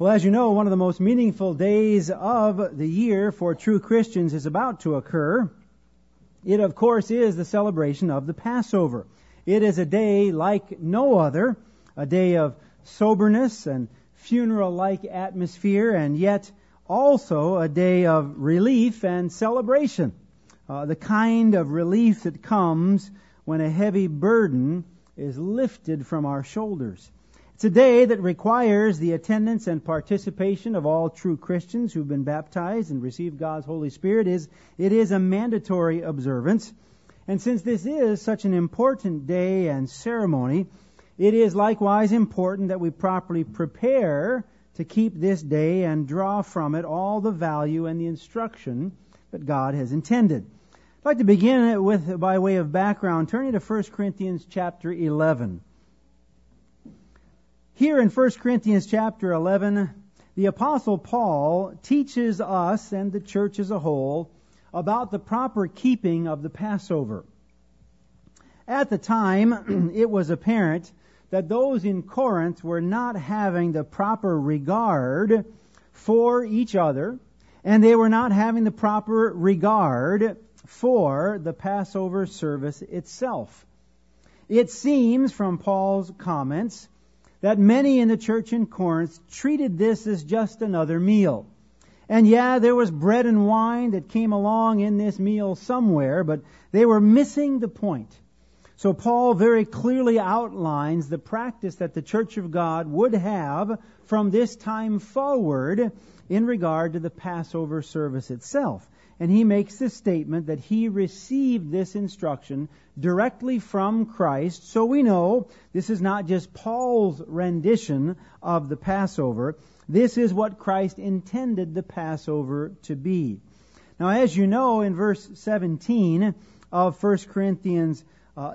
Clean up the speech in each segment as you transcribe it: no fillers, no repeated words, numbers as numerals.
Well, as you know, one of the most meaningful days of the year for true Christians is about to occur. It, of course, is the celebration of the Passover. It is a day like no other, a day of soberness and funeral-like atmosphere, and yet also a day of relief and celebration. The kind of relief that comes when a heavy burden is lifted from our shoulders. It's a day that requires the attendance and participation of all true Christians who've been baptized and received God's Holy Spirit. It is a mandatory observance. And since this is such an important day and ceremony, it is likewise important that we properly prepare to keep this day and draw from it all the value and the instruction that God has intended. I'd like to begin with, by way of background, turning to 1 Corinthians chapter 11. Here in 1 Corinthians chapter 11, the Apostle Paul teaches us and the church as a whole about the proper keeping of the Passover. At the time, it was apparent that those in Corinth were not having the proper regard for each other, and they were not having the proper regard for the Passover service itself. It seems from Paul's comments that many in the church in Corinth treated this as just another meal. And there was bread and wine that came along in this meal somewhere, but they were missing the point. So Paul very clearly outlines the practice that the church of God would have from this time forward in regard to the Passover service itself. And he makes the statement that he received this instruction directly from Christ. So we know this is not just Paul's rendition of the Passover. This is what Christ intended the Passover to be. Now, as you know, in verse 17 of 1 Corinthians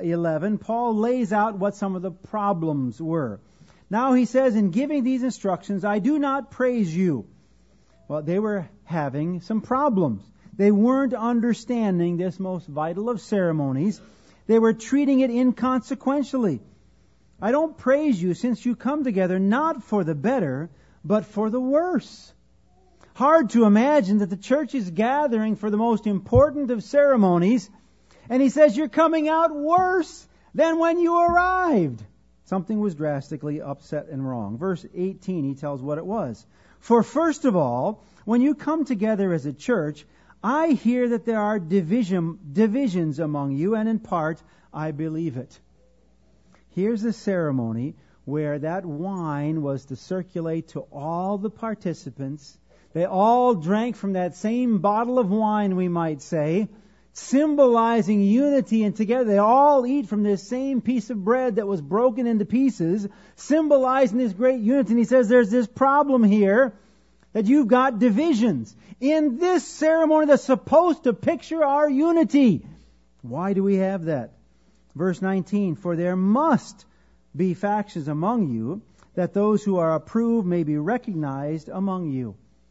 11, Paul lays out what some of the problems were. Now he says, in giving these instructions, I do not praise you. Well, they were having some problems. They weren't understanding this most vital of ceremonies. They were treating it inconsequentially. I don't praise you since you come together not for the better, but for the worse. Hard to imagine that the church is gathering for the most important of ceremonies, and he says you're coming out worse than when you arrived. Something was drastically upset and wrong. Verse 18, he tells what it was. For first of all, when you come together as a church, I hear that there are divisions among you, and in part, I believe it. Here's a ceremony where that wine was to circulate to all the participants. They all drank from that same bottle of wine, we might say, symbolizing unity, and together they all eat from this same piece of bread that was broken into pieces, symbolizing this great unity. And he says there's this problem here, that you've got divisions in this ceremony that's supposed to picture our unity. Why do we have that? Verse 19, for there must be factions among you, that those who are approved may be recognized among you.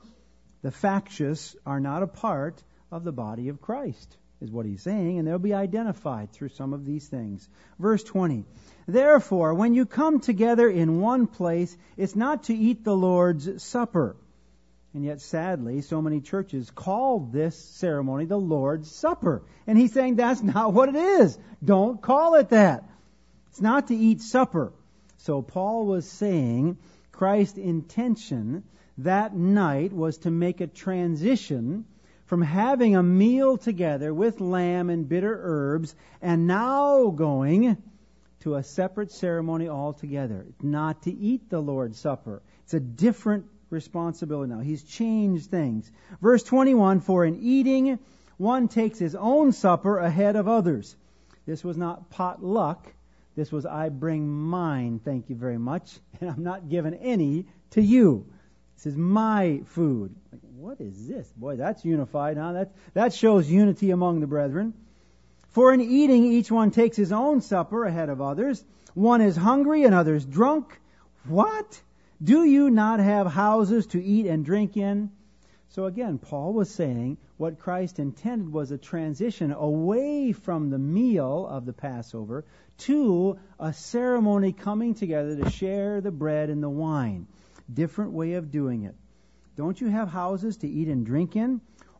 The factious are not a part of the body of Christ, is what he's saying, and they'll be identified through some of these things. Verse 20, therefore, when you come together in one place, it's not to eat the Lord's Supper. And yet, sadly, so many churches call this ceremony the Lord's Supper. And he's saying that's not what it is. Don't call it that. It's not to eat supper. So Paul was saying Christ's intention that night was to make a transition from having a meal together with lamb and bitter herbs and now going to a separate ceremony altogether. Not to eat the Lord's Supper. It's a different responsibility now. He's changed things. Verse 21, for in eating, one takes his own supper ahead of others. This was not potluck. This was I bring mine, thank you very much, and I'm not giving any to you. This is my food. Like, what is this? Boy, that's unified, huh? That shows unity among the brethren. For in eating, each one takes his own supper ahead of others. One is hungry and others drunk. What? Do you not have houses to eat and drink in? So again, Paul was saying what Christ intended was a transition away from the meal of the Passover to a ceremony coming together to share the bread and the wine. different way of doing it. Don't you have houses to eat and drink in?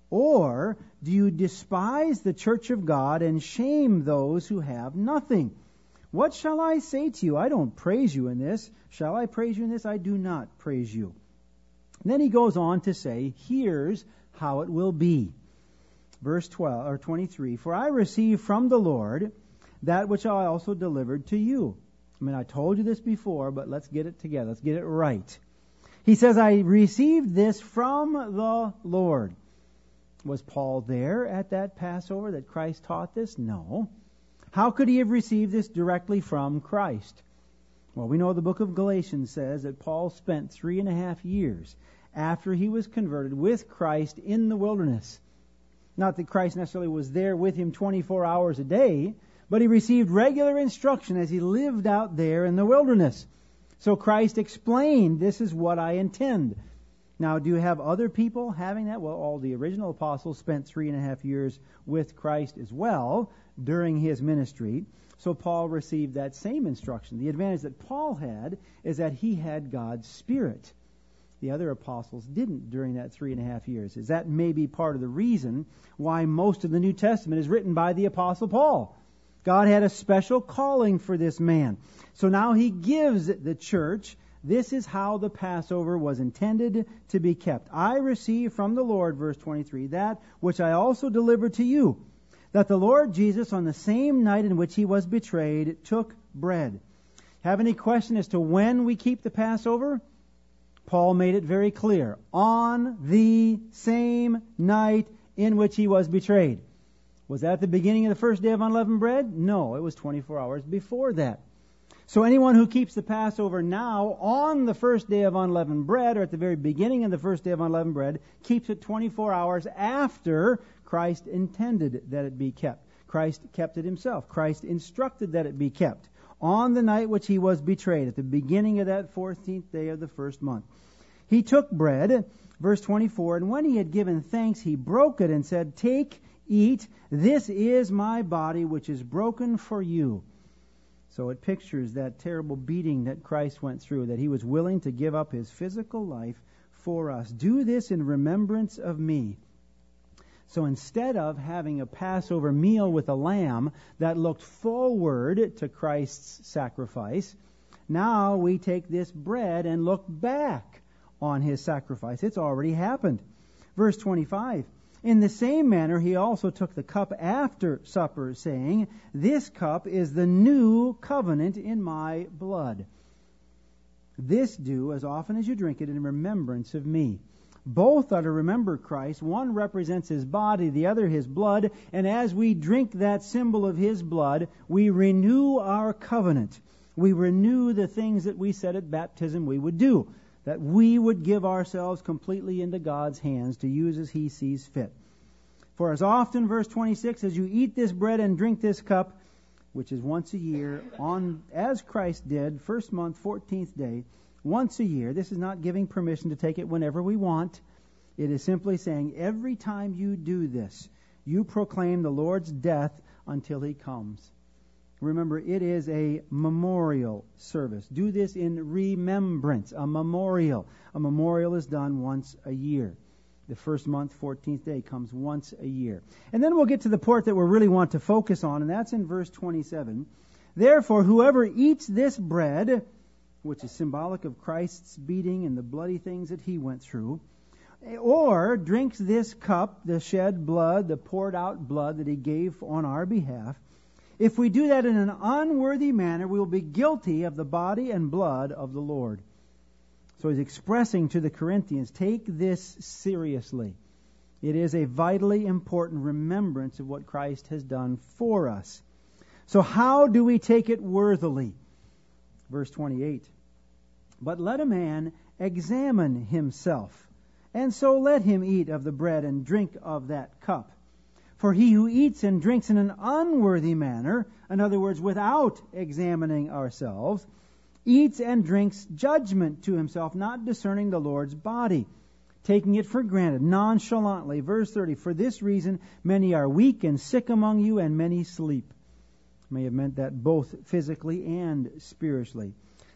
Or do you despise the church of God and shame those who have nothing? What shall I say to you? I don't praise you in this. Shall I praise you in this? I do not praise you. And then he goes on to say, here's how it will be. Verse 23, for I received from the Lord that which I also delivered to you. I told you this before, but let's get it together. Let's get it right. He says, I received this from the Lord. Was Paul there at that Passover that Christ taught this? No. How could he have received this directly from Christ? Well, we know the book of Galatians says that Paul spent 3.5 years after he was converted with Christ in the wilderness. Not that Christ necessarily was there with him 24 hours a day, but he received regular instruction as he lived out there in the wilderness. So Christ explained, this is what I intend. Now, do you have other people having that? Well, all the original apostles spent 3.5 years with Christ as well during his ministry. So Paul received that same instruction. The advantage that Paul had is that he had God's Spirit. The other apostles didn't during that 3.5 years. That may be part of the reason why most of the New Testament is written by the Apostle Paul. God had a special calling for this man. So now he gives the church, this is how the Passover was intended to be kept. I received from the Lord, verse 23, that which I also delivered to you, that the Lord Jesus, on the same night in which he was betrayed, took bread. Have any question as to when we keep the Passover? Paul made it very clear. On the same night in which he was betrayed. Was that the beginning of the first day of unleavened bread? No, it was 24 hours before that. So anyone who keeps the Passover now on the first day of unleavened bread, or at the very beginning of the first day of unleavened bread, keeps it 24 hours after Christ intended that it be kept. Christ kept it himself. Christ instructed that it be kept on the night which he was betrayed, at the beginning of that 14th day of the first month. He took bread, verse 24, and when he had given thanks, he broke it and said, take, eat, this is my body which is broken for you. So it pictures that terrible beating that Christ went through, that he was willing to give up his physical life for us. Do this in remembrance of me. So instead of having a Passover meal with a lamb that looked forward to Christ's sacrifice, now we take this bread and look back on his sacrifice. It's already happened. Verse 25, in the same manner he also took the cup after supper, saying, this cup is the new covenant in my blood. This do as often as you drink it in remembrance of me. Both are to remember Christ. One represents his body, the other his blood. And as we drink that symbol of his blood, we renew our covenant. We renew the things that we said at baptism we would do. That we would give ourselves completely into God's hands to use as he sees fit. For as often, verse 26, as you eat this bread and drink this cup, which is once a year, as Christ did, first month, 14th day, once a year. This is not giving permission to take it whenever we want. It is simply saying every time you do this, you proclaim the Lord's death until he comes. Remember, it is a memorial service. Do this in remembrance, a memorial. A memorial is done once a year. The first month, 14th day, comes once a year. And then we'll get to the part that we really want to focus on, and that's in verse 27. Therefore, whoever eats this bread, which is symbolic of Christ's beating and the bloody things that he went through, or drinks this cup, the shed blood, the poured out blood that he gave on our behalf, if we do that in an unworthy manner, we will be guilty of the body and blood of the Lord. So he's expressing to the Corinthians, take this seriously. It is a vitally important remembrance of what Christ has done for us. So how do we take it worthily? Verse 28. But let a man examine himself, and so let him eat of the bread and drink of that cup. For he who eats and drinks in an unworthy manner, in other words, without examining ourselves, eats and drinks judgment to himself, not discerning the Lord's body, taking it for granted, nonchalantly. Verse 30, for this reason many are weak and sick among you, and many sleep. May have meant that both physically and spiritually.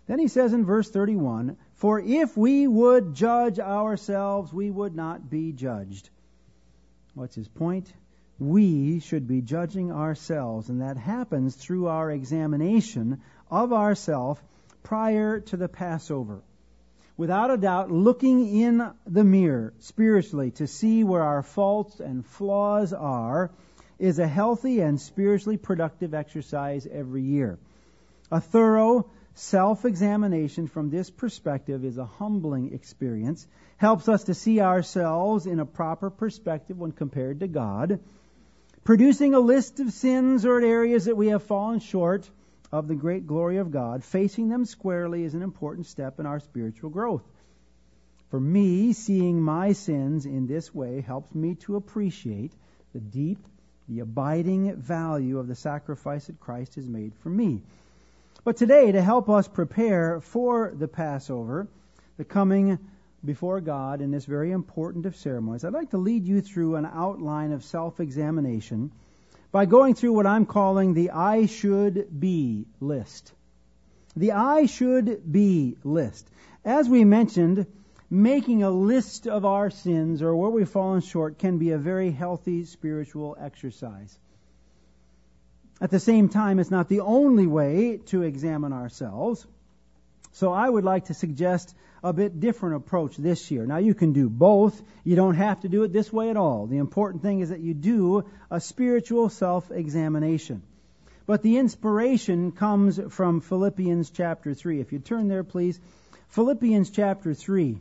Then he says in verse 31, "For if we would judge ourselves, we would not be judged." What's his point? We should be judging ourselves, and that happens through our examination of ourselves prior to the Passover. Without a doubt, looking in the mirror spiritually to see where our faults and flaws are is a healthy and spiritually productive exercise every year. A thorough self-examination from this perspective is a humbling experience, helps us to see ourselves in a proper perspective when compared to God. Producing a list of sins or areas that we have fallen short of the great glory of God, facing them squarely is an important step in our spiritual growth. For me, seeing my sins in this way helps me to appreciate the deep, the abiding value of the sacrifice that Christ has made for me. But today, to help us prepare for the Passover, the coming before God in this very important of ceremonies, I'd like to lead you through an outline of self-examination by going through what I'm calling the I should be list. The I should be list. As we mentioned, making a list of our sins or where we've fallen short can be a very healthy spiritual exercise. At the same time, it's not the only way to examine ourselves. So I would like to suggest a bit different approach this year. Now, you can do both. You don't have to do it this way at all. The important thing is that you do a spiritual self-examination. But the inspiration comes from Philippians chapter 3. If you turn there, please. Philippians chapter 3.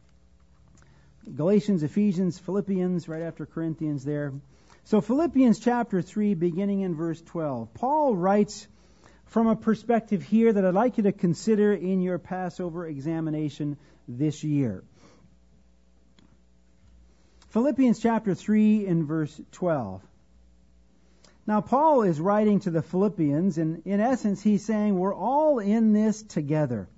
Galatians, Ephesians, Philippians, right after Corinthians there. So Philippians chapter 3, beginning in verse 12. Paul writes from a perspective here that I'd like you to consider in your Passover examination this year. Philippians chapter 3 and verse 12. Now, Paul is writing to the Philippians, and in essence, he's saying, we're all in this together.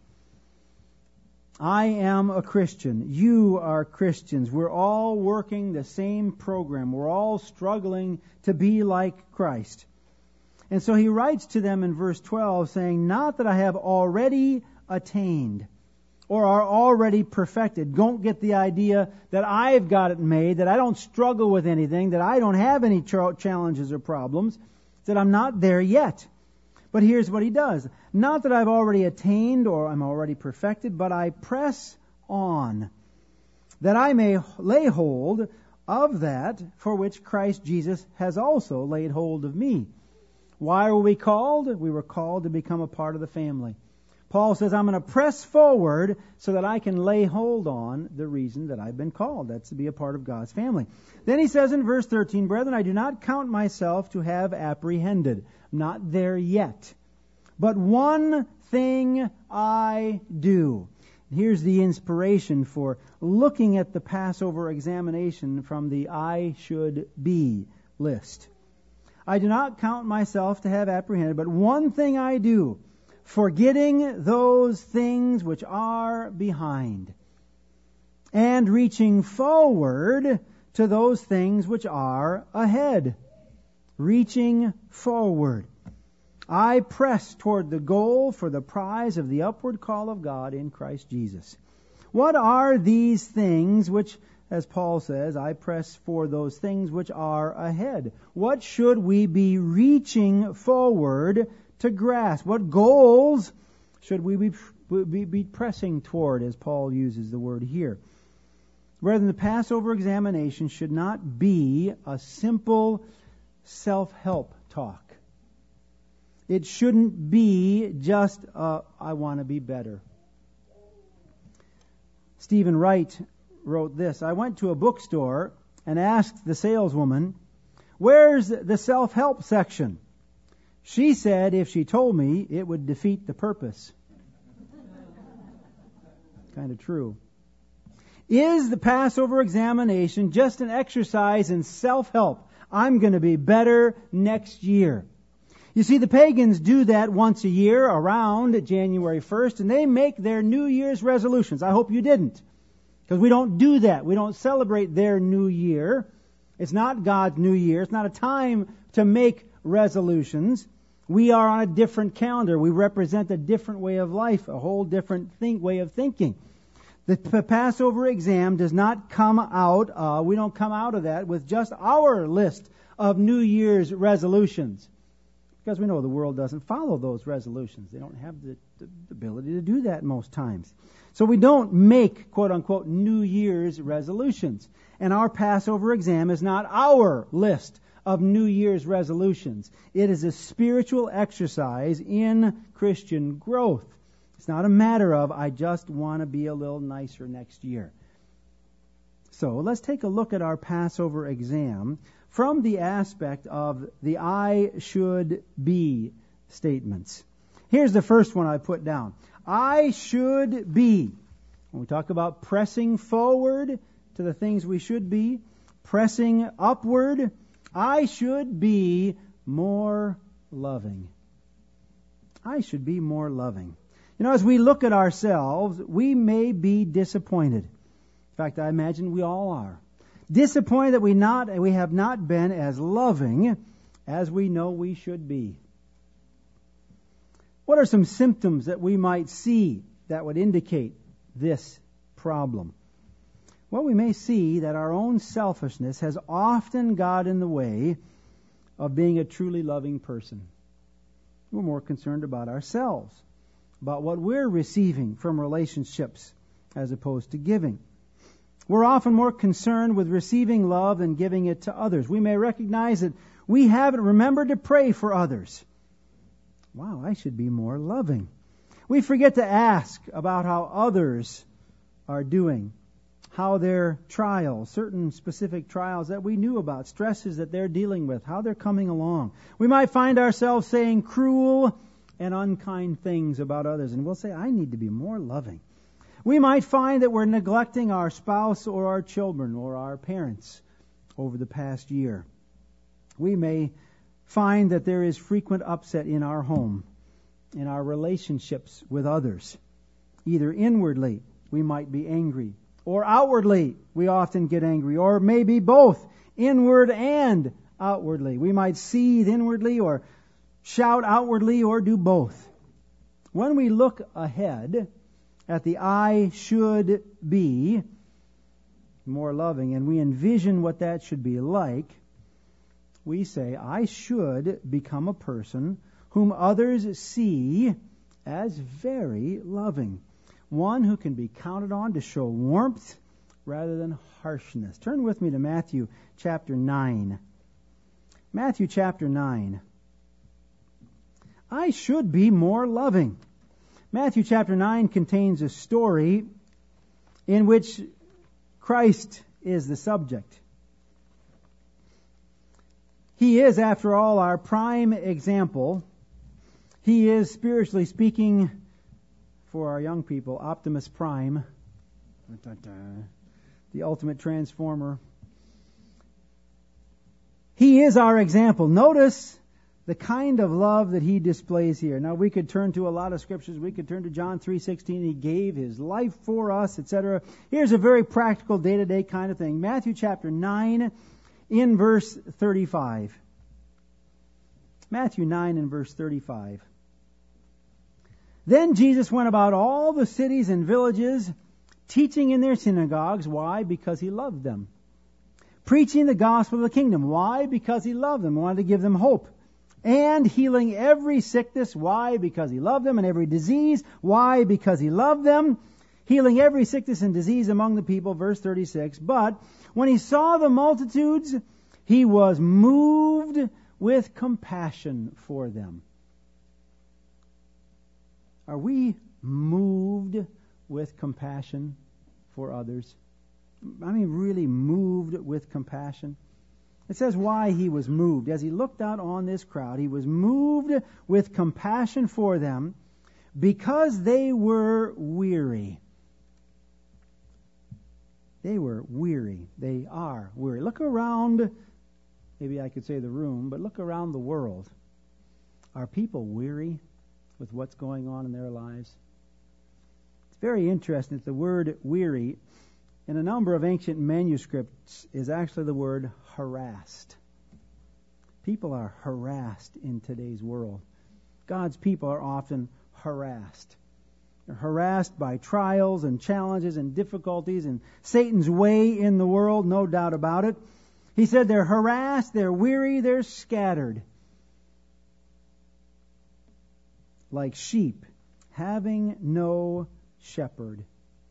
I am a Christian. You are Christians. We're all working the same program. We're all struggling to be like Christ. And so he writes to them in verse 12 saying, not that I have already attained or are already perfected. Don't get the idea that I've got it made, that I don't struggle with anything, that I don't have any challenges or problems, that I'm not there yet. But here's what he does. Not that I've already attained or I'm already perfected, but I press on, that I may lay hold of that for which Christ Jesus has also laid hold of me. Why were we called? We were called to become a part of the family. Paul says, I'm going to press forward so that I can lay hold on the reason that I've been called. That's to be a part of God's family. Then he says in verse 13, brethren, I do not count myself to have apprehended. I'm not there yet. But one thing I do. Here's the inspiration for looking at the Passover examination from the I should be list. I do not count myself to have apprehended, but one thing I do, forgetting those things which are behind, and reaching forward to those things which are ahead. Reaching forward. I press toward the goal for the prize of the upward call of God in Christ Jesus. What are these things which, as Paul says, I press for those things which are ahead? What should we be reaching forward to grasp? What goals should we be pressing toward, as Paul uses the word here? Rather, the Passover examination should not be a simple self-help talk. It shouldn't be just, I want to be better. Stephen Wright wrote this, I went to a bookstore and asked the saleswoman, where's the self-help section? She said if she told me, it would defeat the purpose. Kind of true. Is the Passover examination just an exercise in self-help? I'm going to be better next year. You see, the pagans do that once a year around January 1st, and they make their New Year's resolutions. I hope you didn't, because we don't do that. We don't celebrate their New Year. It's not God's New Year. It's not a time to make resolutions. We are on a different calendar. We represent a different way of life, a whole different way of thinking. The Passover exam does not come out, we don't come out of that with just our list of New Year's resolutions. Because we know the world doesn't follow those resolutions. They don't have the ability to do that most times. So we don't make, quote unquote, New Year's resolutions. And our Passover exam is not our list of New Year's resolutions. It is a spiritual exercise in Christian growth. It's not a matter of, I just want to be a little nicer next year. So let's take a look at our Passover exam from the aspect of the I should be statements. Here's the first one I put down. I should be. When we talk about pressing forward to the things we should be, pressing upward, I should be more loving. I should be more loving. You know, as we look at ourselves, we may be disappointed. In fact, I imagine we all are. Disappointed that we have not been as loving as we know we should be. What are some symptoms that we might see that would indicate this problem? Well, we may see that our own selfishness has often got in the way of being a truly loving person. We're more concerned about ourselves, about what we're receiving from relationships as opposed to giving. We're often more concerned with receiving love than giving it to others. We may recognize that we haven't remembered to pray for others. Wow, I should be more loving. We forget to ask about how others are doing, how their trials, certain specific trials that we knew about, stresses that they're dealing with, how they're coming along. We might find ourselves saying cruel and unkind things about others, and we'll say, I need to be more loving. We might find that we're neglecting our spouse or our children or our parents over the past year. We may find that there is frequent upset in our home, in our relationships with others. Either inwardly, we might be angry, or outwardly, we often get angry, or maybe both, inward and outwardly. We might seethe inwardly or shout outwardly or do both. When we look ahead at the I should be more loving and we envision what that should be like, we say, I should become a person whom others see as very loving. One who can be counted on to show warmth rather than harshness. Turn with me to Matthew chapter 9. Matthew chapter 9. I should be more loving. Matthew chapter 9 contains a story in which Christ is the subject. He is, after all, our prime example. He is, spiritually speaking, for our young people, Optimus Prime, the ultimate transformer. He is our example. Notice the kind of love that he displays here. Now, we could turn to a lot of scriptures. We could turn to John 3:16. He gave his life for us, etc. Here's a very practical, day-to-day kind of thing. Matthew chapter 9, in verse 35. Matthew 9 and verse 35. Then Jesus went about all the cities and villages, teaching in their synagogues. Why? Because he loved them. Preaching the gospel of the kingdom. Why? Because he loved them. He wanted to give them hope. And healing every sickness. Why? Because he loved them. And every disease. Why? Because he loved them. Healing every sickness and disease among the people. Verse 36. But when he saw the multitudes, he was moved with compassion for them. Are we moved with compassion for others? I mean, really moved with compassion? It says why he was moved. As he looked out on this crowd, he was moved with compassion for them because they were weary. They were weary. They are weary. Look around, maybe I could say the room, but look around the world. Are people weary with what's going on in their lives? It's very interesting that the word weary in a number of ancient manuscripts is actually the word harassed. People are harassed in today's world. God's people are often harassed. They're harassed by trials and challenges and difficulties and Satan's way in the world, no doubt about it. He said they're harassed, they're weary, they're scattered. Like sheep having no shepherd.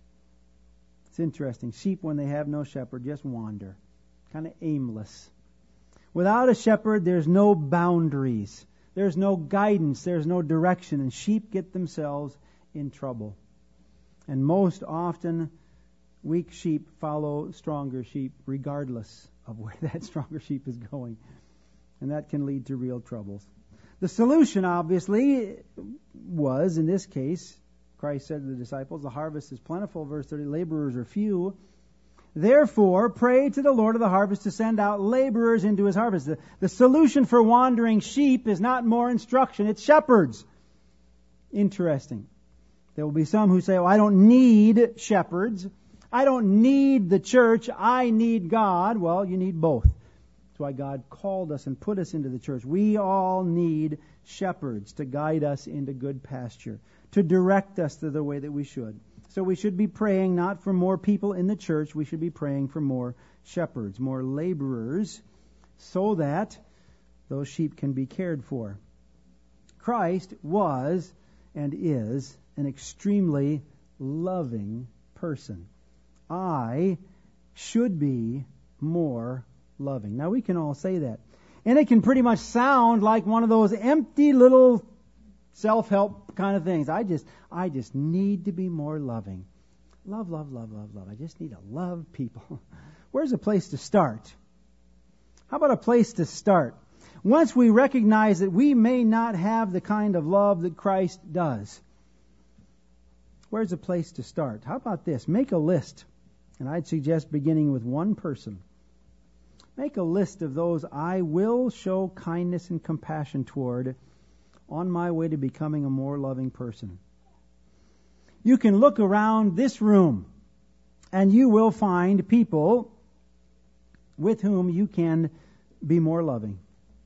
It's interesting. Sheep, when they have no shepherd, just wander. Kind of aimless. Without a shepherd, there's no boundaries. There's no guidance. There's no direction. And sheep get themselves in trouble. And most often, weak sheep follow stronger sheep, regardless of where that stronger sheep is going. And that can lead to real troubles. The solution, obviously, was, in this case, Christ said to the disciples, the harvest is plentiful, verse 30, laborers are few. Therefore, pray to the Lord of the harvest to send out laborers into his harvest. The solution for wandering sheep is not more instruction, it's shepherds. Interesting. There will be some who say, I don't need shepherds. I don't need the church. I need God. Well, you need both. That's why God called us and put us into the church. We all need shepherds to guide us into good pasture, to direct us to the way that we should. So we should be praying not for more people in the church. We should be praying for more shepherds, more laborers, so that those sheep can be cared for. Christ was and is an extremely loving person. I should be more loving. Now we can all say that. And it can pretty much sound like one of those empty little self-help kind of things. I just need to be more loving. Love, love, love, love, love. I just need to love people. Where's a place to start? How about a place to start? Once we recognize that we may not have the kind of love that Christ does, where's a place to start? How about this? Make a list. And I'd suggest beginning with one person. Make a list of those I will show kindness and compassion toward on my way to becoming a more loving person. You can look around this room and you will find people with whom you can be more loving.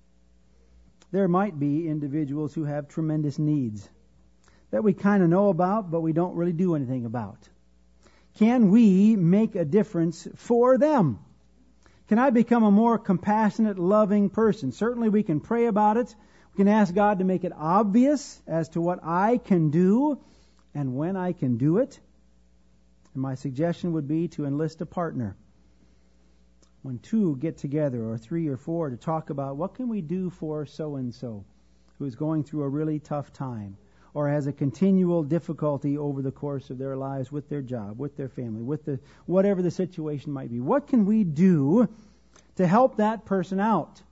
There might be individuals who have tremendous needs that we kind of know about, but we don't really do anything about. Can we make a difference for them? Can I become a more compassionate, loving person? Certainly we can pray about it. We can ask God to make it obvious as to what I can do and when I can do it. And my suggestion would be to enlist a partner. When two get together, or three or four, to talk about what can we do for so-and-so who's going through a really tough time, or has a continual difficulty over the course of their lives with their job, with their family, with whatever the situation might be. What can we do to help that person out?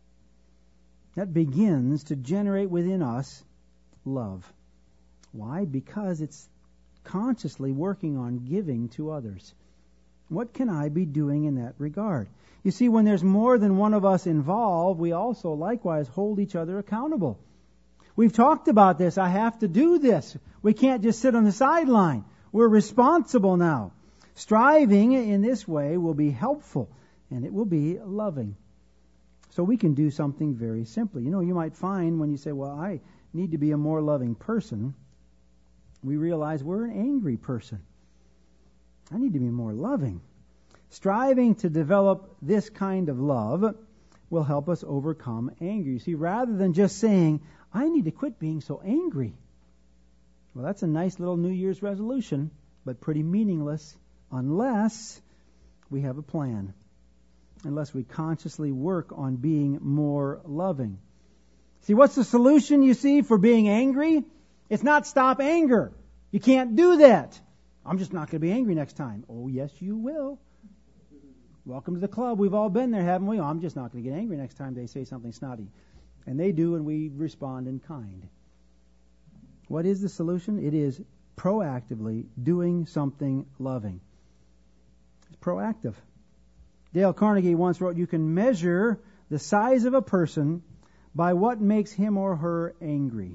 That begins to generate within us love. Why? Because it's consciously working on giving to others. What can I be doing in that regard? You see, when there's more than one of us involved, we also likewise hold each other accountable. We've talked about this. I have to do this. We can't just sit on the sideline. We're responsible now. Striving in this way will be helpful, and it will be loving. So we can do something very simply. You know, you might find when you say, well, I need to be a more loving person, we realize we're an angry person. I need to be more loving. Striving to develop this kind of love will help us overcome anger. You see, rather than just saying, I need to quit being so angry. Well, that's a nice little New Year's resolution, but pretty meaningless unless we have a plan. Unless we consciously work on being more loving. See, what's the solution, you see, for being angry? It's not stop anger. You can't do that. I'm just not going to be angry next time. Oh, yes, you will. Welcome to the club. We've all been there, haven't we? Oh, I'm just not going to get angry next time they say something snotty. And they do, and we respond in kind. What is the solution? It is proactively doing something loving. It's proactive. Dale Carnegie once wrote, you can measure the size of a person by what makes him or her angry.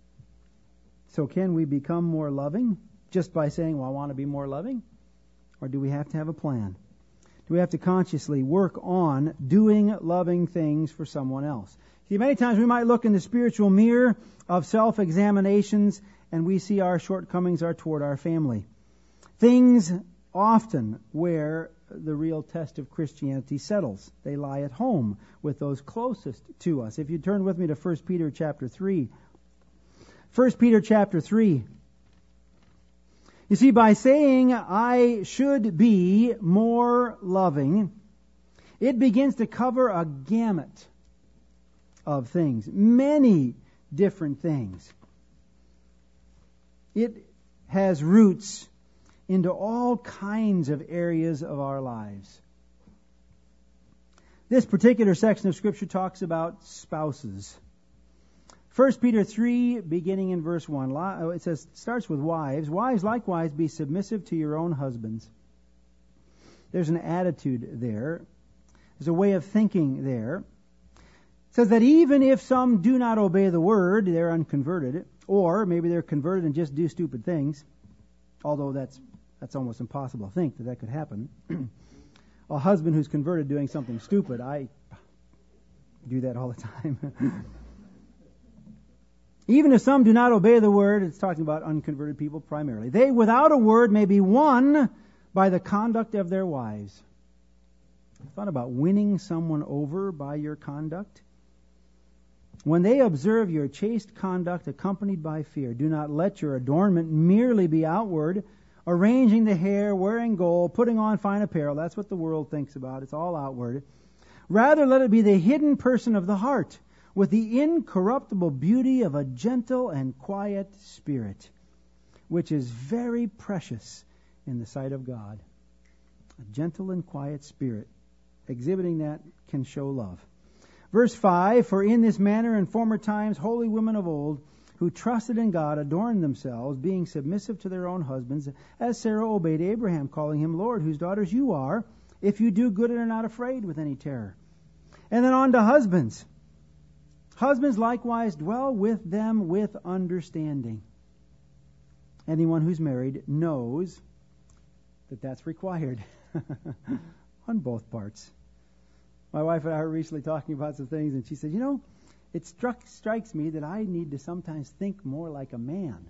So can we become more loving just by saying, well, I want to be more loving? Or do we have to have a plan? Do we have to consciously work on doing loving things for someone else? See, many times we might look in the spiritual mirror of self-examinations and we see our shortcomings are toward our family. Things often where the real test of Christianity settles. They lie at home with those closest to us. If you turn with me to 1 Peter chapter 3. 1 Peter chapter 3. You see, by saying, I should be more loving, it begins to cover a gamut of things. Many different things. It has roots into all kinds of areas of our lives. This particular section of Scripture talks about spouses. 1 Peter 3, beginning in verse 1, it says, starts with wives. Wives, likewise, be submissive to your own husbands. There's an attitude there. There's a way of thinking there. It says that even if some do not obey the word, they're unconverted, or maybe they're converted and just do stupid things, although that's almost impossible to think that could happen. A husband who's converted doing something stupid, I do that all the time. Even if some do not obey the word, it's talking about unconverted people primarily, they without a word may be won by the conduct of their wives. Thought about winning someone over by your conduct? When they observe your chaste conduct accompanied by fear, do not let your adornment merely be outward, arranging the hair, wearing gold, putting on fine apparel. That's what the world thinks about. It's all outward. Rather, let it be the hidden person of the heart, with the incorruptible beauty of a gentle and quiet spirit, which is very precious in the sight of God. A gentle and quiet spirit. Exhibiting that can show love. Verse 5, for in this manner in former times holy women of old, who trusted in God, adorned themselves, being submissive to their own husbands, as Sarah obeyed Abraham, calling him Lord, whose daughters you are, if you do good and are not afraid with any terror. And then on to husbands. Husbands likewise dwell with them with understanding. Anyone who's married knows that that's required on both parts. My wife and I were recently talking about some things, and she said, it strikes me that I need to sometimes think more like a man.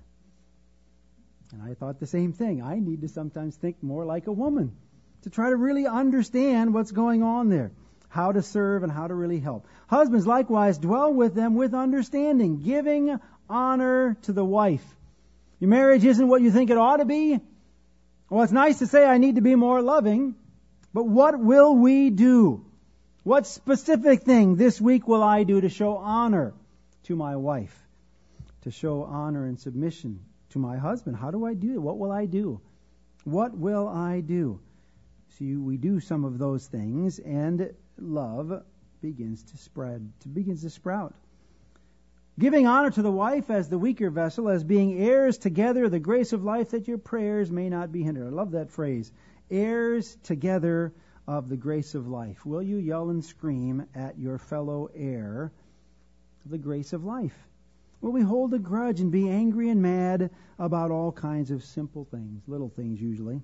And I thought the same thing. I need to sometimes think more like a woman to try to really understand what's going on there, how to serve and how to really help. Husbands likewise dwell with them with understanding, giving honor to the wife. Your marriage isn't what you think it ought to be. Well, it's nice to say I need to be more loving, but what will we do? What specific thing this week will I do to show honor to my wife? To show honor and submission to my husband? How do I do it? What will I do? What will I do? See, we do some of those things, and love begins to sprout. Giving honor to the wife as the weaker vessel, as being heirs together of the grace of life, that your prayers may not be hindered. I love that phrase. Heirs together of the grace of life. Will you yell and scream at your fellow heir of the grace of life? Will we hold a grudge and be angry and mad about all kinds of simple things, little things usually?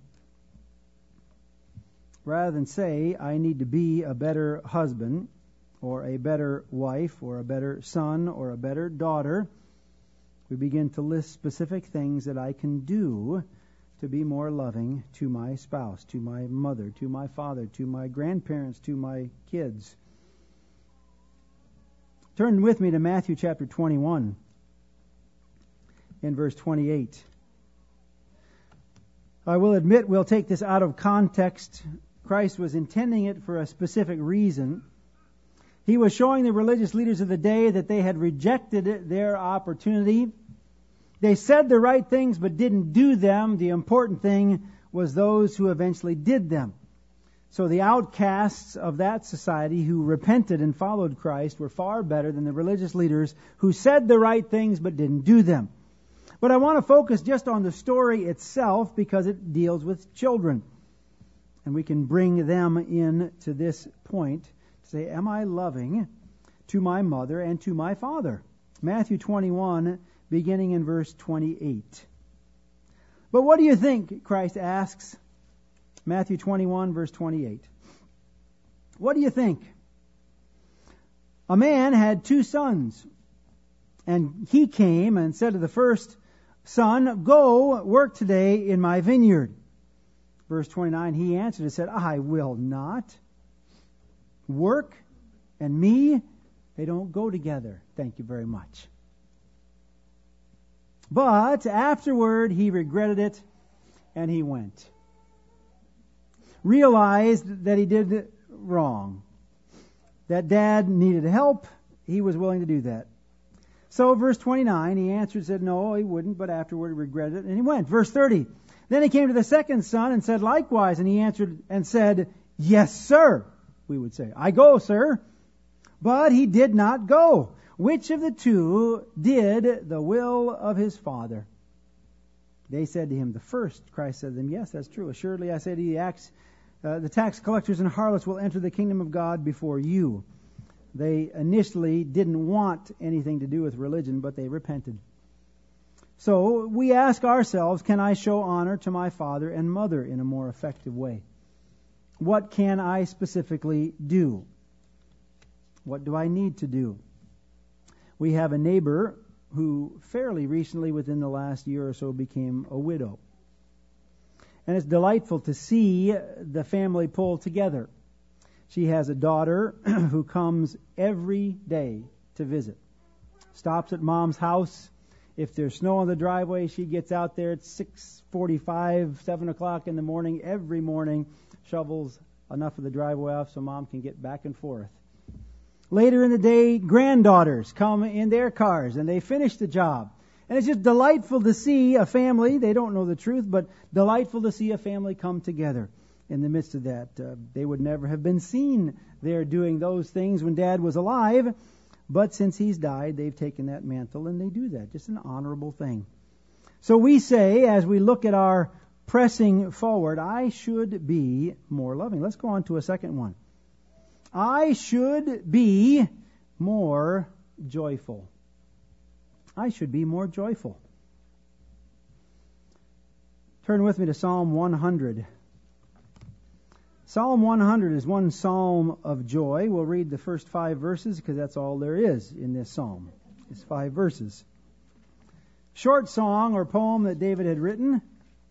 Rather than say, I need to be a better husband, or a better wife, or a better son, or a better daughter, we begin to list specific things that I can do to be more loving to my spouse, to my mother, to my father, to my grandparents, to my kids. Turn with me to Matthew chapter 21 in verse 28. I will admit we'll take this out of context. Christ was intending it for a specific reason. He was showing the religious leaders of the day that they had rejected their opportunity. They said the right things but didn't do them. The important thing was those who eventually did them. So the outcasts of that society who repented and followed Christ were far better than the religious leaders who said the right things but didn't do them. But I want to focus just on the story itself because it deals with children. And we can bring them in to this point to say, am I loving to my mother and to my father? Matthew 21, beginning in verse 28. But what do you think, Christ asks? Matthew 21, verse 28. What do you think? A man had 2 sons, and he came and said to the first son, "Go, work today in my vineyard." Verse 29, he answered and said, "I will not." Work and me, they don't go together. Thank you very much. But afterward, he regretted it, and he went. Realized that he did wrong. That dad needed help. He was willing to do that. So verse 29, he answered and said no, he wouldn't, but afterward he regretted it, and he went. Verse 30, then he came to the second son and said likewise, and he answered and said, "Yes, sir," we would say. "I go, sir." But he did not go. Which of the 2 did the will of his father? They said to him, "The first." Christ said to them, "Yes, that's true. Assuredly, I say to you, the tax collectors and harlots will enter the kingdom of God before you." They initially didn't want anything to do with religion, but they repented. So we ask ourselves, can I show honor to my father and mother in a more effective way? What can I specifically do? What do I need to do? We have a neighbor who fairly recently, within the last year or so, became a widow. And it's delightful to see the family pull together. She has a daughter who comes every day to visit. Stops at Mom's house. If there's snow on the driveway, she gets out there at 6:45, 7 o'clock in the morning, every morning, shovels enough of the driveway off so Mom can get back and forth. Later in the day, granddaughters come in their cars and they finish the job. And it's just delightful to see a family, they don't know the truth, but delightful to see a family come together in the midst of that. They would never have been seen there doing those things when Dad was alive, but since he's died, they've taken that mantle and they do that. Just an honorable thing. So we say, as we look at our pressing forward, I should be more loving. Let's go on to a second one. I should be more joyful. I should be more joyful. Turn with me to Psalm 100. Psalm 100 is one psalm of joy. We'll read the first 5 verses because that's all there is in this psalm. It's 5 verses. Short song or poem that David had written.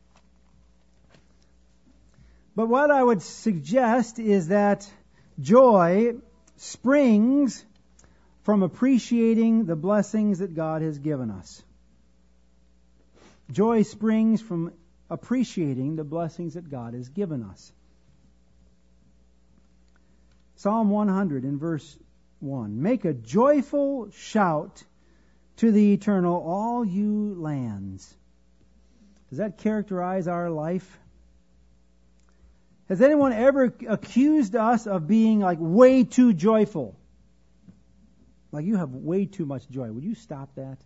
But what I would suggest is that joy springs from appreciating the blessings that God has given us. Joy springs from appreciating the blessings that God has given us. Psalm 100 in verse 1. Make a joyful shout to the Eternal, all you lands. Does that characterize our life? Has anyone ever accused us of being like way too joyful? Like you have way too much joy. Would you stop that?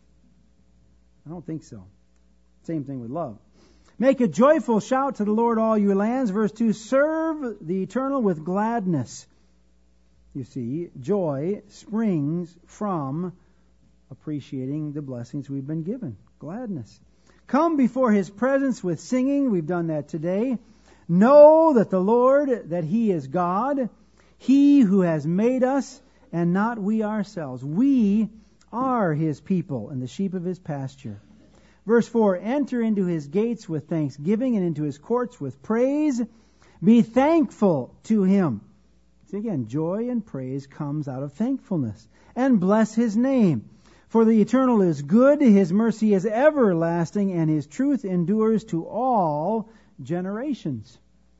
I don't think so. Same thing with love. Make a joyful shout to the Lord, all you lands. Verse 2, serve the Eternal with gladness. You see, joy springs from appreciating the blessings we've been given. Gladness. Come before His presence with singing. We've done that today. Know that the Lord, that He is God, He who has made us, and not we ourselves. We are His people and the sheep of His pasture. Verse 4, enter into His gates with thanksgiving and into His courts with praise. Be thankful to Him. See again, joy and praise comes out of thankfulness. And bless His name. For the Eternal is good, His mercy is everlasting, and His truth endures to all generations.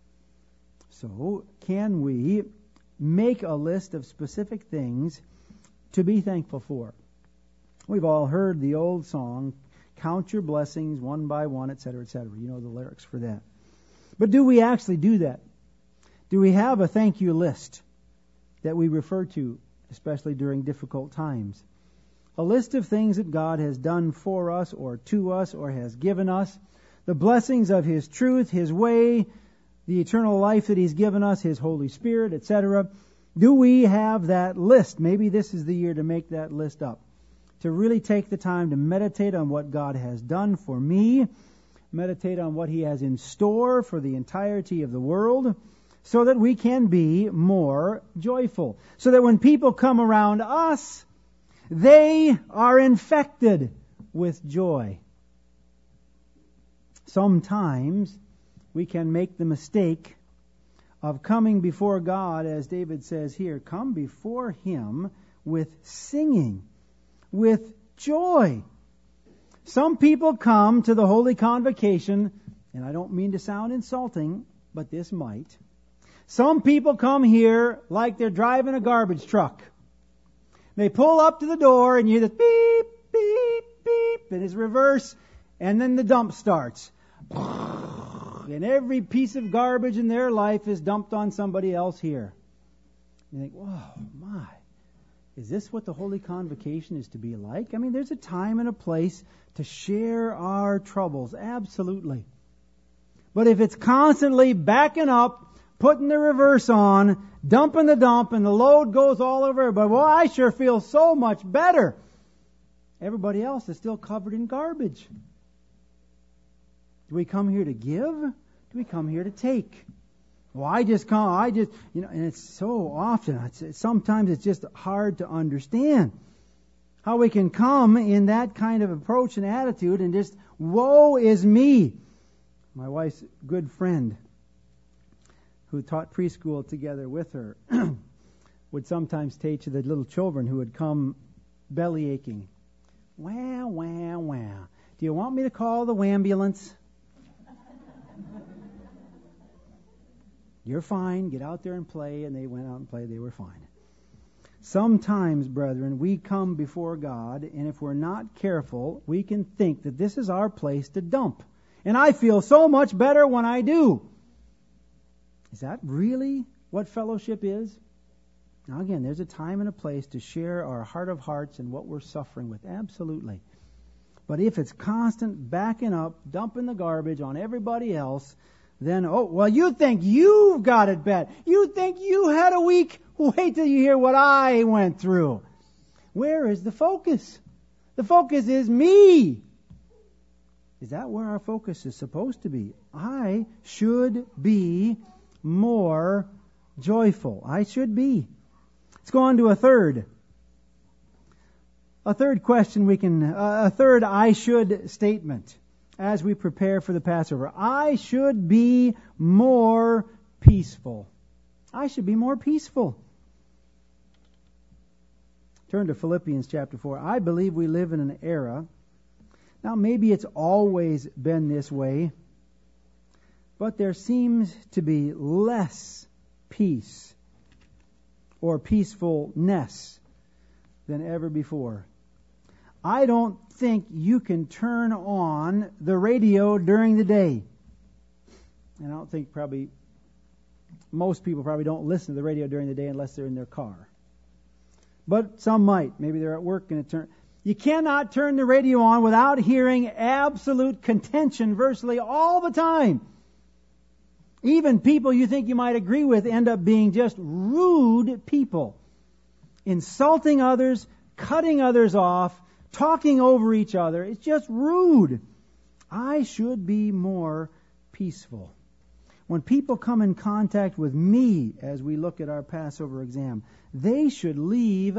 So, can we make a list of specific things to be thankful for? We've all heard the old song, count your blessings one by one, etc., etc. You know the lyrics for that. But do we actually do that? Do we have a thank you list that we refer to, especially during difficult times? A list of things that God has done for us or to us or has given us. The blessings of His truth, His way, the eternal life that He's given us, His Holy Spirit, etc. Do we have that list? Maybe this is the year to make that list up. To really take the time to meditate on what God has done for me. Meditate on what He has in store for the entirety of the world. so that we can be more joyful. So that when people come around us, they are infected with joy. Sometimes we can make the mistake of coming before God, as David says here, come before Him with singing, with joy. Some people come to the Holy Convocation, and I don't mean to sound insulting, but this might. Some people come here like they're driving a garbage truck. They pull up to the door and you hear this beep, beep, beep, and it's reverse, and then the dump starts. And every piece of garbage in their life is dumped on somebody else here. You think, whoa, my. Is this what the Holy Convocation is to be like? I mean, there's a time and a place to share our troubles, absolutely. But if it's constantly backing up, putting the reverse on, dumping the dump, and the load goes all over, but well, I sure feel so much better. Everybody else is still covered in garbage. Do we come here to give? Do we come here to take? Well, and it's so often, sometimes it's just hard to understand how we can come in that kind of approach and attitude and just, woe is me. My wife's good friend, who taught preschool together with her, would sometimes teach the little children who would come belly aching. Wah, wah, wah. Do you want me to call the wambulance? You're fine. Get out there and play. And they went out and played. They were fine. Sometimes, brethren, we come before God, and if we're not careful, we can think that this is our place to dump. And I feel so much better when I do. Is that really what fellowship is? Now again, there's a time and a place to share our heart of hearts and what we're suffering with. Absolutely. But if it's constant backing up, dumping the garbage on everybody else, then, oh, well, you think you've got it bad. You think you had a week. Wait till you hear what I went through. Where is the focus? The focus is me. Is that where our focus is supposed to be? I should be more joyful. I should be. Let's go on to a third question a third I should statement as we prepare for the Passover. I should be more peaceful. I should be more peaceful. Turn to Philippians chapter 4. I believe we live in an era. Now maybe it's always been this way, but there seems to be less peace or peacefulness than ever before. I don't think you can turn on the radio during the day. And I don't think most people probably don't listen to the radio during the day unless they're in their car. But some might. Maybe they're at work and you cannot turn the radio on without hearing absolute contention virtually all the time. Even people you think you might agree with end up being just rude people. Insulting others, cutting others off, talking over each other. It's just rude. I should be more peaceful. When people come in contact with me as we look at our Passover exam, they should leave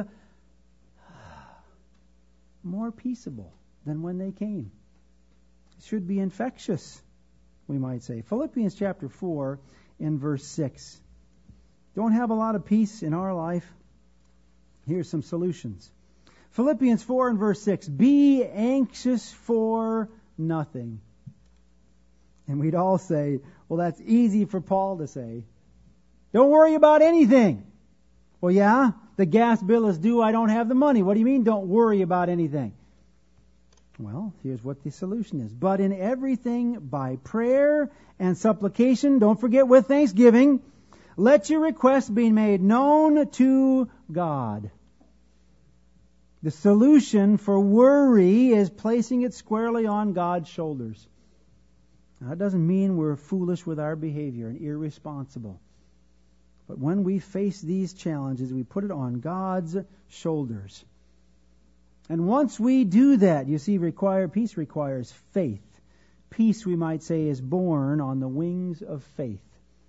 more peaceable than when they came. It should be infectious, we might say. Philippians chapter 4 in verse 6. Don't have a lot of peace in our life? Here's some solutions. Philippians 4 and verse 6. Be anxious for nothing. And we'd all say, well, that's easy for Paul to say. Don't worry about anything. Well, yeah, the gas bill is due. I don't have the money. What do you mean don't worry about anything? Well, here's what the solution is. But in everything by prayer and supplication, don't forget with thanksgiving, let your requests be made known to God. The solution for worry is placing it squarely on God's shoulders. Now, that doesn't mean we're foolish with our behavior and irresponsible. But when we face these challenges, we put it on God's shoulders. And once we do that, you see, peace requires faith. Peace, we might say, is born on the wings of faith.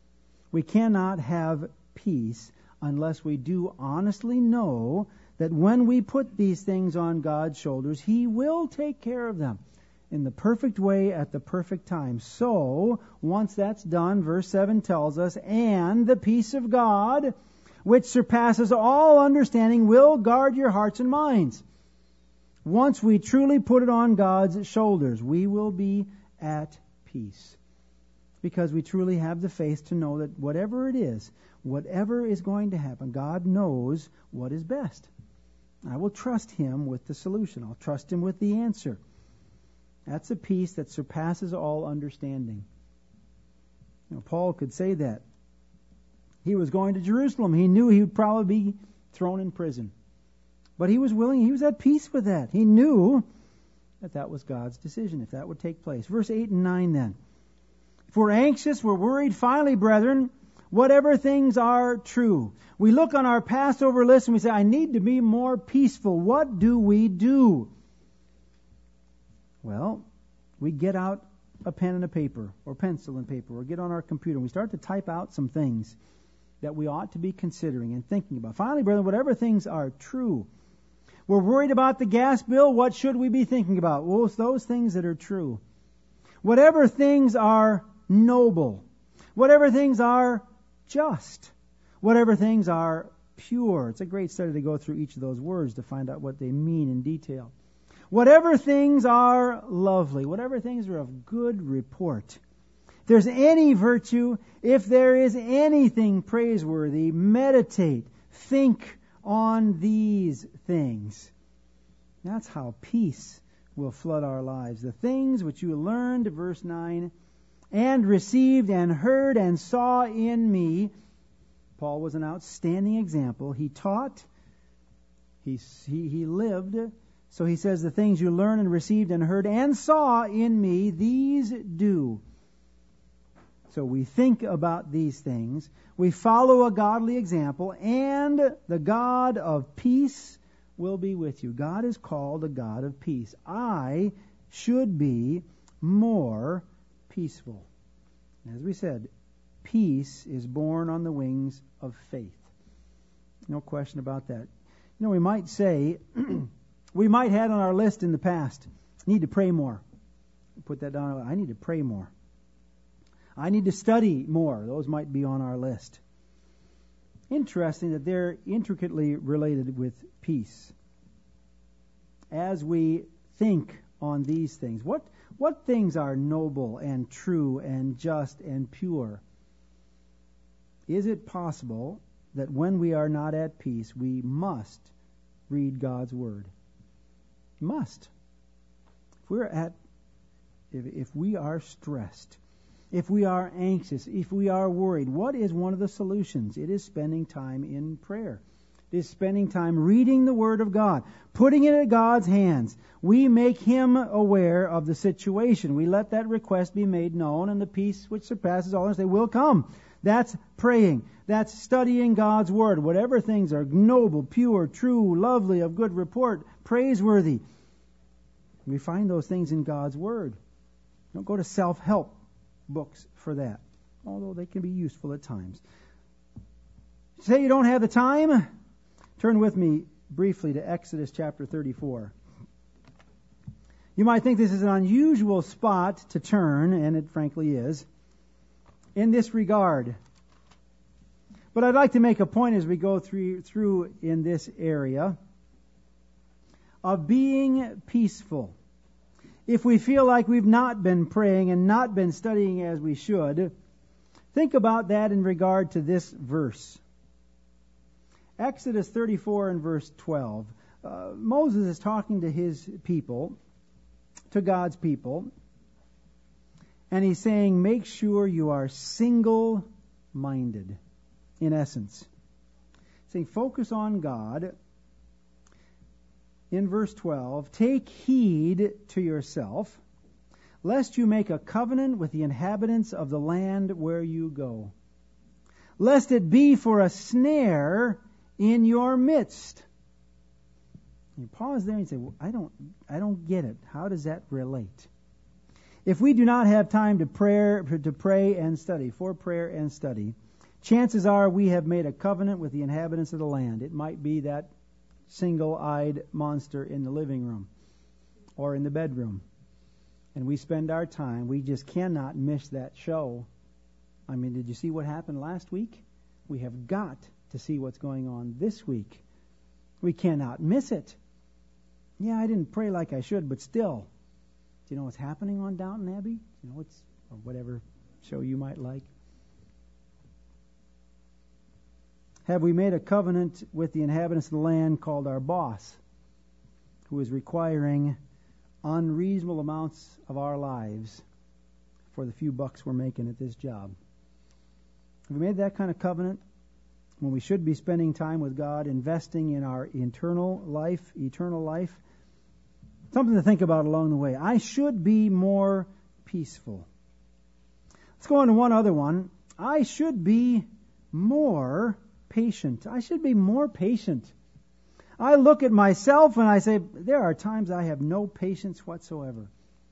We cannot have peace unless we do honestly know that when we put these things on God's shoulders, He will take care of them in the perfect way at the perfect time. So, once that's done, verse 7 tells us, and the peace of God, which surpasses all understanding, will guard your hearts and minds. Once we truly put it on God's shoulders, we will be at peace. Because we truly have the faith to know that whatever it is, whatever is going to happen, God knows what is best. I will trust Him with the solution. I'll trust Him with the answer. That's a peace that surpasses all understanding. Paul could say that. He was going to Jerusalem. He knew he would probably be thrown in prison. But he was willing, he was at peace with that. He knew that that was God's decision, if that would take place. Verse 8 and 9 then. If we're anxious, we're worried, finally, brethren, whatever things are true. We look on our Passover list and we say, I need to be more peaceful. What do we do? Well, we get out a pen and a paper, or pencil and paper, or get on our computer, and we start to type out some things that we ought to be considering and thinking about. Finally, brethren, whatever things are true. We're worried about the gas bill. What should we be thinking about? Well, it's those things that are true. Whatever things are noble. Whatever things are just. Whatever things are pure. It's a great study to go through each of those words to find out what they mean in detail. Whatever things are lovely. Whatever things are of good report. If there's any virtue, if there is anything praiseworthy, meditate, think on these things. That's how peace will flood our lives. The things which you learned, verse 9, and received and heard and saw in me. Paul was an outstanding example. He taught, he lived. So he says, the things you learned and received and heard and saw in me, these do. So we think about these things. We follow a godly example, and the God of peace will be with you. God is called a God of peace. I should be more peaceful. As we said, peace is born on the wings of faith. No question about that. We might say, we might have on our list in the past, need to pray more. Put that down. I need to pray more. I need to study more. Those might be on our list. Interesting that they're intricately related with peace. As we think on these things, what things are noble and true and just and pure? Is it possible that when we are not at peace, we must read God's Word? Must. If we are stressed, if we are anxious, if we are worried, what is one of the solutions? It is spending time in prayer. It is spending time reading the Word of God, putting it in God's hands. We make Him aware of the situation. We let that request be made known, and the peace which surpasses all understanding will come. That's praying. That's studying God's Word. Whatever things are noble, pure, true, lovely, of good report, praiseworthy. We find those things in God's Word. Don't go to self-help books for that, although they can be useful at times. Say you don't have the time? Turn with me briefly to Exodus chapter 34. You might think this is an unusual spot to turn, and it frankly is, in this regard. But I'd like to make a point as we go through in this area of being peaceful. If we feel like we've not been praying and not been studying as we should, think about that in regard to this verse. Exodus 34 and verse 12. Moses is talking to his people, to God's people, and he's saying, make sure you are single-minded, in essence. Saying, focus on God. In verse 12, take heed to yourself, lest you make a covenant with the inhabitants of the land where you go, lest it be for a snare in your midst. You pause there and say, well, I don't get it. How does that relate? If we do not have time to pray and study, for prayer and study, Chances are we have made a covenant with the inhabitants of the land. It might be that single-eyed monster in the living room or in the bedroom. And we spend our time. We just cannot miss that show. I mean, did you see what happened last week? We have got to see what's going on this week. We cannot miss it. Yeah, I didn't pray like I should, but still. Do you know what's happening on Downton Abbey? You know, or whatever show you might like. Have we made a covenant with the inhabitants of the land called our boss, who is requiring unreasonable amounts of our lives for the few bucks we're making at this job? Have we made that kind of covenant when we should be spending time with God, investing in our eternal life? Something to think about along the way. I should be more peaceful. Let's go on to one other one. I should be more patient. I should be more patient. I look at myself and I say, there are times I have no patience whatsoever.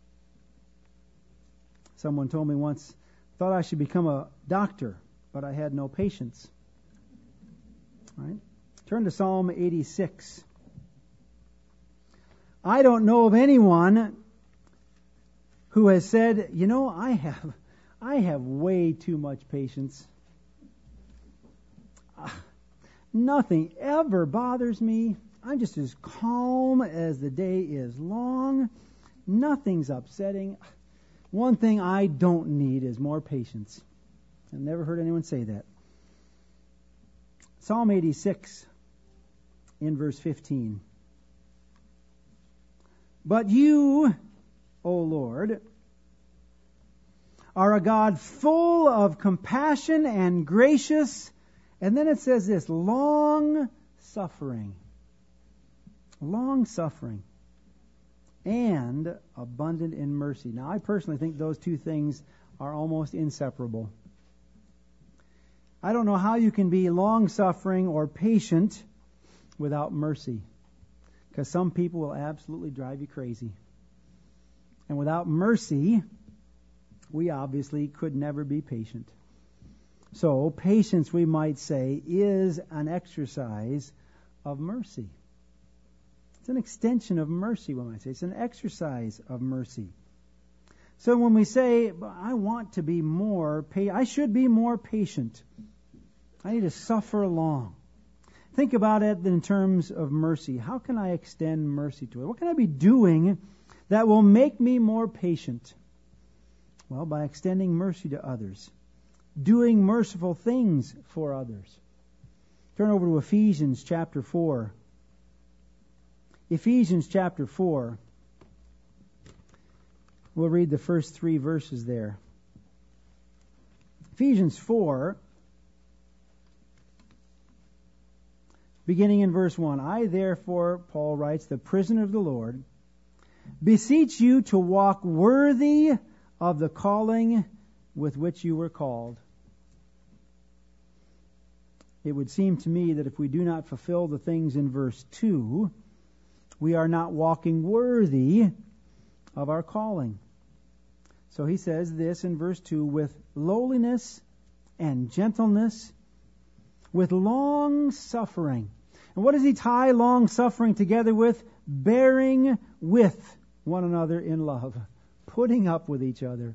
Someone told me once, thought I should become a doctor, but I had no patience. All right? Turn to Psalm 86. I don't know of anyone who has said, you know, I have way too much patience. Nothing ever bothers me. I'm just as calm as the day is long. Nothing's upsetting. One thing I don't need is more patience. I've never heard anyone say that. Psalm 86 in verse 15. But you, O Lord, are a God full of compassion and gracious. And then it says this, long suffering, and abundant in mercy. Now, I personally think those two things are almost inseparable. I don't know how you can be long-suffering or patient without mercy, because some people will absolutely drive you crazy. And without mercy, we obviously could never be patient. So, patience, we might say, is an exercise of mercy. It's an extension of mercy, we might say. It's an exercise of mercy. So when we say, I want to be more I should be more patient. I need to suffer along. Think about it in terms of mercy. How can I extend mercy to it? What can I be doing that will make me more patient? Well, by extending mercy to others. Doing merciful things for others. Turn over to Ephesians chapter 4. Ephesians chapter 4. We'll read the first 3 verses there. Ephesians 4, beginning in verse 1. I therefore, Paul writes, the prisoner of the Lord, beseech you to walk worthy of the calling with which you were called. It would seem to me that if we do not fulfill the things in verse 2, we are not walking worthy of our calling. So he says this in verse 2, with lowliness and gentleness, with long suffering. And what does he tie long suffering together with? Bearing with one another in love. Putting up with each other.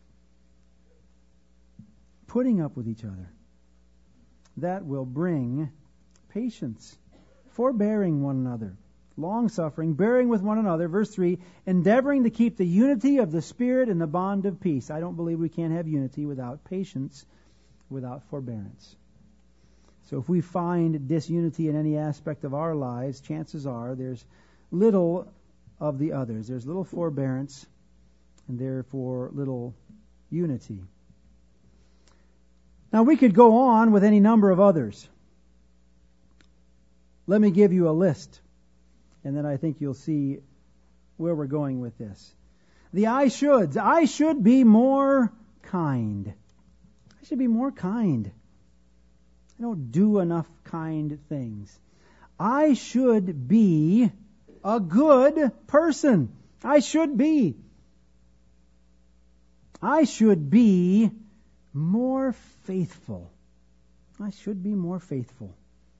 Putting up with each other. That will bring patience. Forbearing one another. Long suffering, bearing with one another. Verse 3, endeavoring to keep the unity of the Spirit in the bond of peace. I don't believe we can have unity without patience, without forbearance. So if we find disunity in any aspect of our lives, chances are there's little of the others. There's little forbearance and therefore little unity. Now we could go on with any number of others. Let me give you a list, and then I think you'll see where we're going with this. The I shoulds. I should be more kind. I should be more kind. I don't do enough kind things. I should be a good person. I should be. I should be more faithful. I should be more faithful.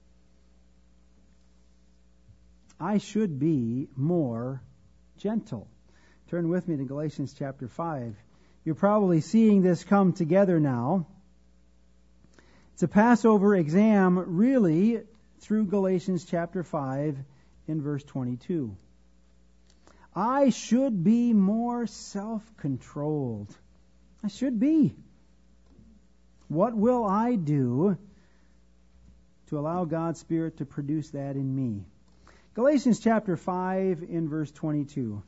I should be more gentle. Turn with me to Galatians chapter 5. You're probably seeing this come together now. It's a Passover exam, really, through Galatians chapter 5 in verse 22. I should be more self-controlled. I should be. What will I do to allow God's Spirit to produce that in me? Galatians chapter 5 in verse 22.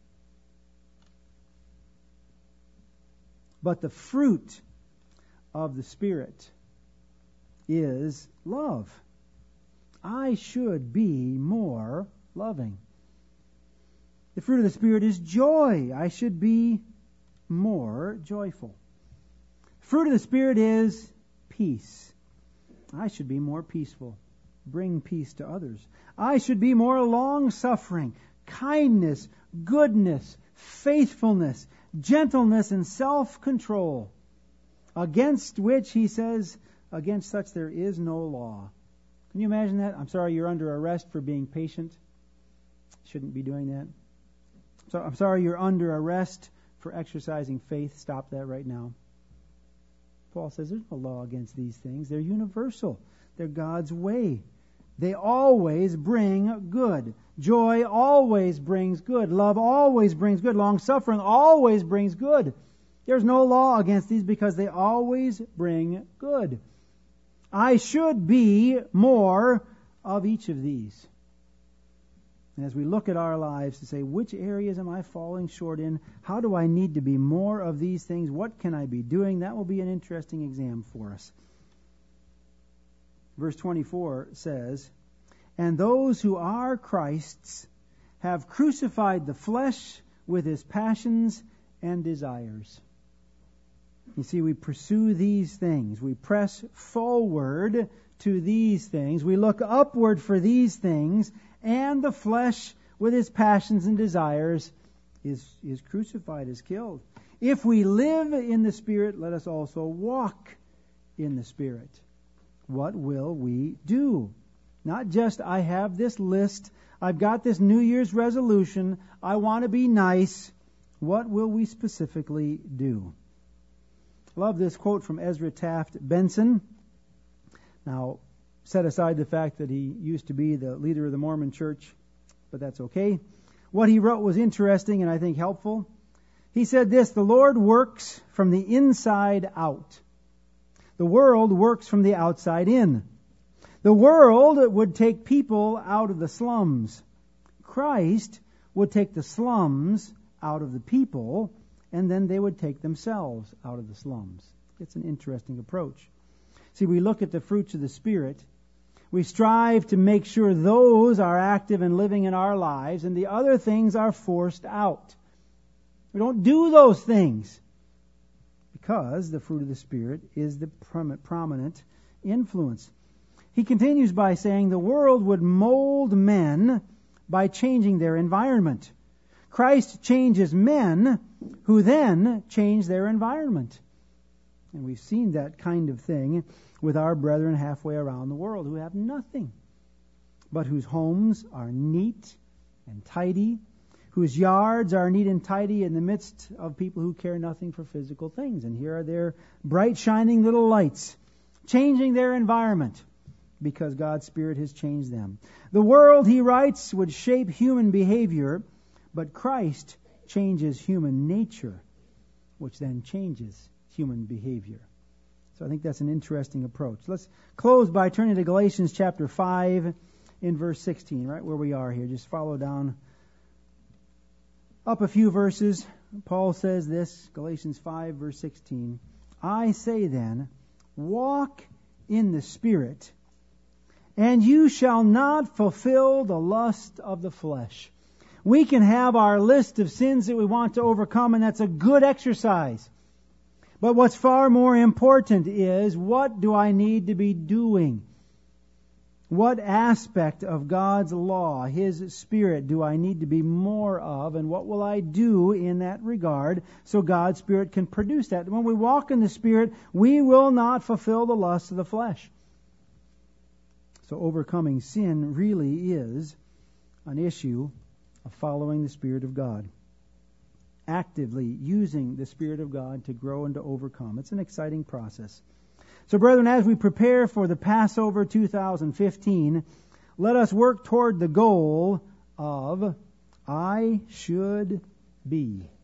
But the fruit of the Spirit is love. I should be more loving. The fruit of the Spirit is joy. I should be more joyful. Fruit of the Spirit is peace. I should be more peaceful. Bring peace to others. I should be more long-suffering, kindness, goodness, faithfulness, gentleness, and self-control, against which, he says, against such there is no law. Can you imagine that? I'm sorry, you're under arrest for being patient. Shouldn't be doing that. So I'm sorry, you're under arrest for exercising faith. Stop that right now. Paul says there's no law against these things. They're universal. They're God's way. They always bring good. Joy always brings good. Love always brings good. Long-suffering always brings good. There's no law against these because they always bring good. I should be more of each of these. And as we look at our lives to say, which areas am I falling short in? How do I need to be more of these things? What can I be doing? That will be an interesting exam for us. Verse 24 says, and those who are Christ's have crucified the flesh with his passions and desires. You see, we pursue these things. We press forward to these things. We look upward for these things, and the flesh with his passions and desires is crucified, is killed. If we live in the Spirit, let us also walk in the Spirit. What will we do? Not just, I have this list, I've got this New Year's resolution, I want to be nice. What will we specifically do? I love this quote from Ezra Taft Benson. Now, set aside the fact that he used to be the leader of the Mormon Church, but that's okay. What he wrote was interesting and I think helpful. He said this, the Lord works from the inside out. The world works from the outside in. The world would take people out of the slums. Christ would take the slums out of the people, and then they would take themselves out of the slums. It's an interesting approach. See, we look at the fruits of the Spirit. We strive to make sure those are active and living in our lives, and the other things are forced out. We don't do those things because the fruit of the Spirit is the prominent influence. He continues by saying the world would mold men by changing their environment. Christ changes men who then change their environment. And we've seen that kind of thing with our brethren halfway around the world who have nothing, but whose homes are neat and tidy, whose yards are neat and tidy in the midst of people who care nothing for physical things. And here are their bright, shining little lights, changing their environment because God's Spirit has changed them. The world, he writes, would shape human behavior, but Christ changes human nature, which then changes human behavior. So I think that's an interesting approach. Let's close by turning to Galatians chapter 5 in verse 16, right where we are here. Just follow down up a few verses. Paul says this, Galatians 5 verse 16. I say then, walk in the Spirit, and you shall not fulfill the lust of the flesh. We can have our list of sins that we want to overcome, and that's a good exercise. But what's far more important is, what do I need to be doing? What aspect of God's law, His Spirit, do I need to be more of, and what will I do in that regard so God's Spirit can produce that? When we walk in the Spirit, we will not fulfill the lust of the flesh. So overcoming sin really is an issue of following the Spirit of God. Actively using the Spirit of God to grow and to overcome. It's an exciting process. So brethren, as we prepare for the Passover 2015, let us work toward the goal of I should be.